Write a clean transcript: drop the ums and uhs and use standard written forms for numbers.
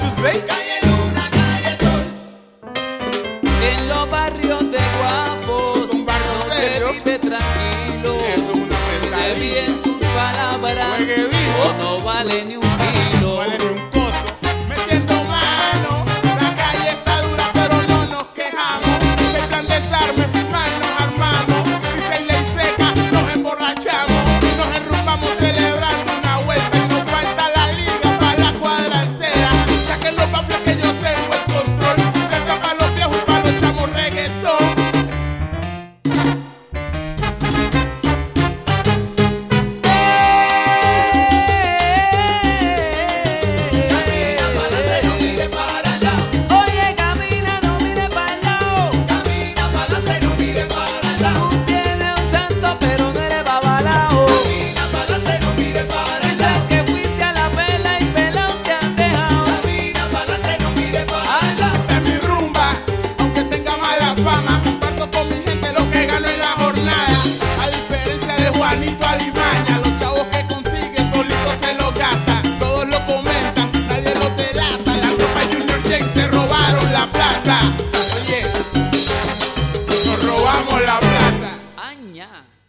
you say? Calle Luna, calle Sol. En los barrios de Guapos Es un barrio no serio. se vive tranquilo. Eso es una Cuide pesadilla. bien sus palabras, Juegue vivo. o no vale ni un kilo. Vale ni un coso. Metiendo mano. La calle está dura, pero no nos quejamos. El plan desarme, final nos armamos. Dice y ley seca, nos emborrachamos. Nos enrumbamos celebrando una vuelta. Y nos falta la liga para la cuadra entera. Saquen los papios que yo tengo el control. Salsa para los viejos y para los chamos reggaetón. Camina pa'lante, no mire para el lado. Oye, camina, no mire para el lado. Camina pa'lante, no mire para el lado. Tú tienes un santo, pero no eres babalao. Camina pa'lante, no mire para el Dicen lado. que fuiste a la pela y pelao te han dejado. Camina pa'lante, no mire para el lado. En mi rumba, aunque tenga mala fama, comparto con mi gente lo que gano en la jornada. A diferencia de Juanito Alimaña, los chavos que consigue solitos se los gasta. Todos lo comentan, nadie lo delata. La tropa Junior James se robaron la plaza. Oye, nos robamos la plaza. Aña.